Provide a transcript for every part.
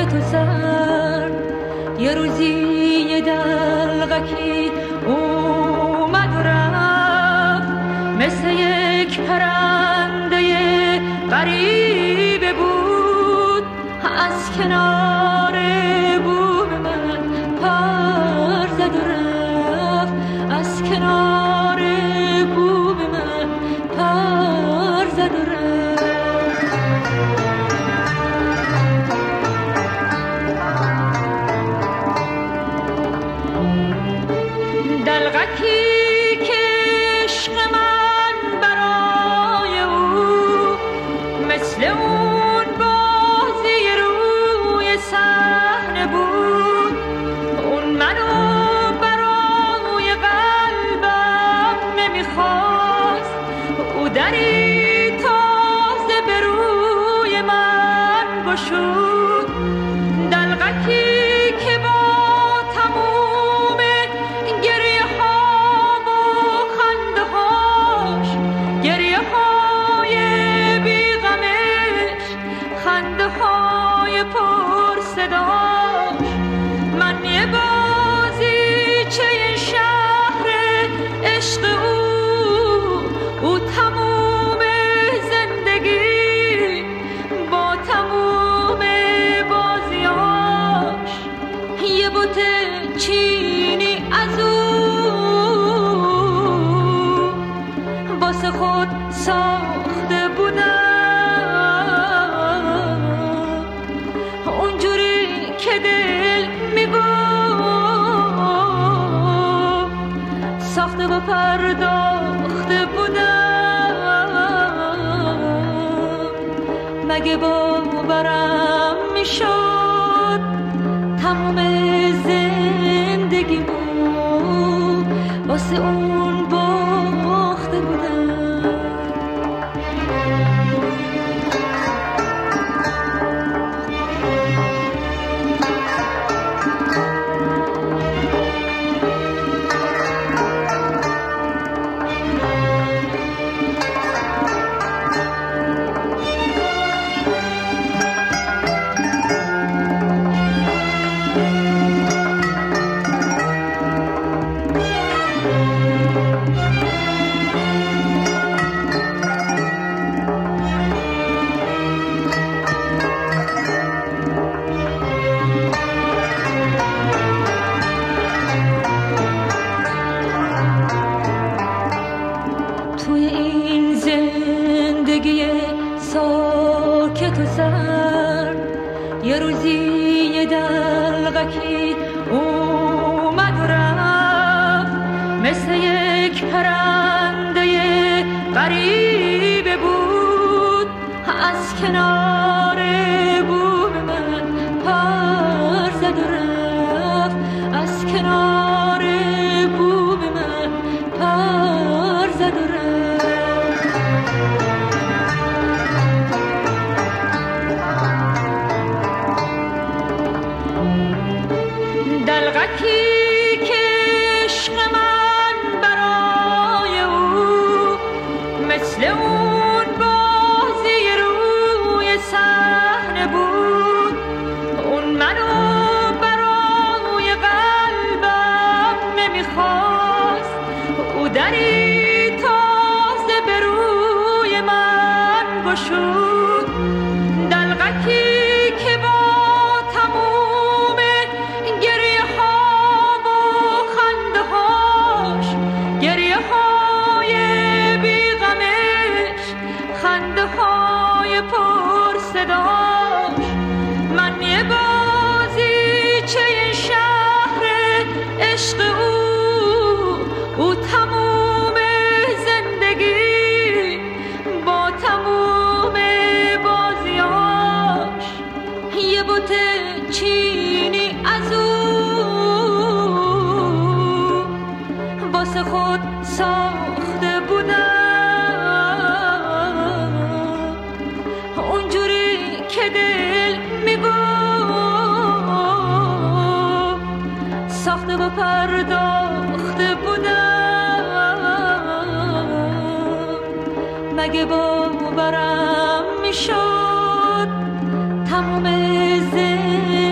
تو سر یه روزی یه دلغکی اومد و رفت، مثل یک پرنده غریبه بود، از کنار بوم من پر زد و رفت، از کنار بوم من پر زد و رفت. دلغکی که عشق من برای او مثل اون بازی روی صحنه بود، اون منو برای قلبم نمیخواست، او دری تازه به روی من گشود. دلغکی که با تموم گریه ها و خنده هاش، گریه های بیغمش، خنده های پر صداش، من یه بازیچه این شهر عشق او تموم زندگی با تموم بازیاش، یه بوت چینی از او واسه خود ساخته بودم، اونجوری که دل میگفت ساخته و پرداخته بودم. مگه باورم میشد تمام زندگیمو واسه اون باخته بودم. توی این زندگی ساکت و سر یه روزی یه دلغکی اومد و رفت، مثل یک پرنده غریبه بود، از کنار بوم من پر زد و رفت، از کنار بوم من پر زد و رفت. دلغکی که عشق من برای او مثل اون بازی روی صحنه بود، اون منو برای قلبم نمیخواست، او دری تازه به روی من گشود. دلغکی که با تموم گریه ها و خنده هاش، گریه های بیغمش، خنده های پر صداش، من یه بازیچه این شهر عشق او تموم زندگی با تموم بازیاش، یه بوت چینی از او واسه خود ساخته بودم، اونجوری که دل میگفت ساخته و پرداخته بودم. مگه باورم میشد تمام زندگی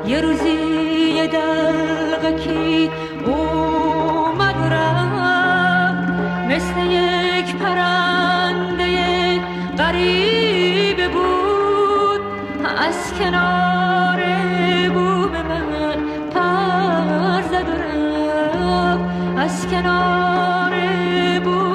یه روزی یه دلغکی اومد و رفت، مثل یک پرنده غریبه بود، از کنار بوم من پر زد و رفت، از کنار بوم